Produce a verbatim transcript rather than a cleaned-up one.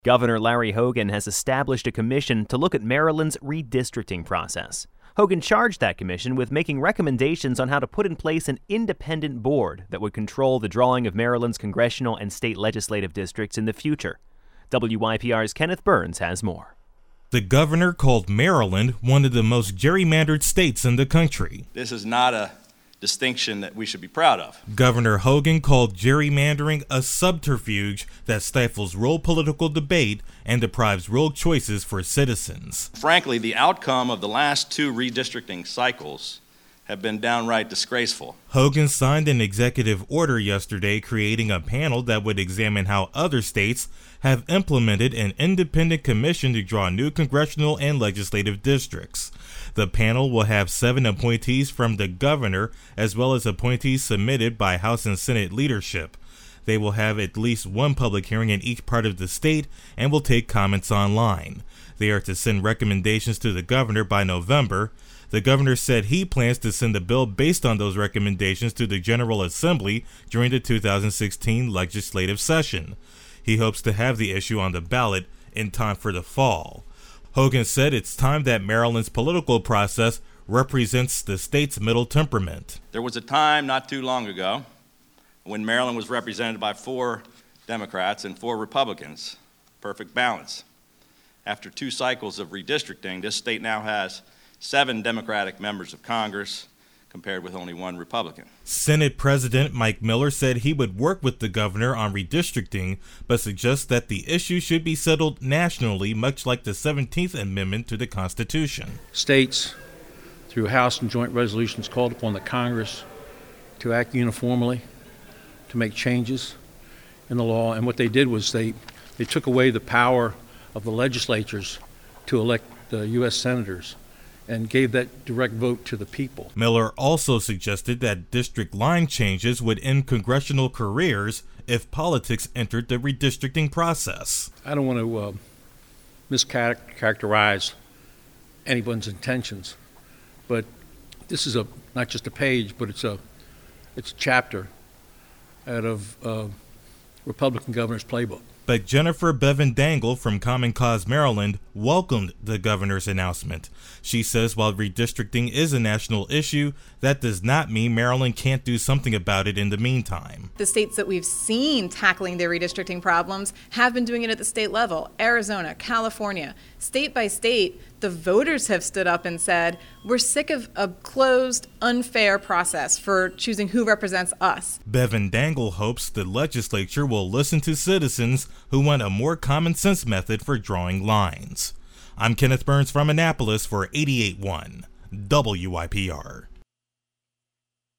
Governor Larry Hogan has established a commission to look at Maryland's redistricting process. Hogan charged that commission with making recommendations on how to put in place an independent board that would control the drawing of Maryland's congressional and state legislative districts in the future. W Y P R's Kenneth Burns has more. The governor called Maryland one of the most gerrymandered states in the country. This is not a distinction that we should be proud of. Governor Hogan called gerrymandering a subterfuge that stifles real political debate and deprives real choices for citizens. Frankly, the outcome of the last two redistricting cycles have been downright disgraceful. Hogan signed an executive order yesterday creating a panel that would examine how other states have implemented an independent commission to draw new congressional and legislative districts. The panel will have seven appointees from the governor, as well as appointees submitted by House and Senate leadership. They will have at least one public hearing in each part of the state and will take comments online. They are to send recommendations to the governor by November. The governor said he plans to send a bill based on those recommendations to the General Assembly during the two thousand sixteen legislative session. He hopes to have the issue on the ballot in time for the fall. Hogan said it's time that Maryland's political process represents the state's middle temperament. There was a time not too long ago when Maryland was represented by four Democrats and four Republicans. Perfect balance. After two cycles of redistricting, this state now has seven Democratic members of Congress, compared with only one Republican. Senate President Mike Miller said he would work with the governor on redistricting, but suggests that the issue should be settled nationally, much like the seventeenth Amendment to the Constitution. States, through House and joint resolutions, called upon the Congress to act uniformly, to make changes in the law, and what they did was they, they took away the power of the legislatures to elect the U S senators and gave that direct vote to the people. Miller also suggested that district line changes would end congressional careers if politics entered the redistricting process. I don't want to uh, mischaracterize anyone's intentions, but this is a not just a page, but it's a it's a chapter out of uh, Republican governor's playbook. But Jennifer Bevan Dangle from Common Cause Maryland welcomed the governor's announcement. She says while redistricting is a national issue, that does not mean Maryland can't do something about it in the meantime. The states that we've seen tackling their redistricting problems have been doing it at the state level. Arizona, California, state by state, the voters have stood up and said, we're sick of a closed, unfair process for choosing who represents us. Bevan Dangle hopes the legislature will listen to citizens who want a more common sense method for drawing lines. I'm Kenneth Burns from Annapolis for eighty-eight point one W Y P R.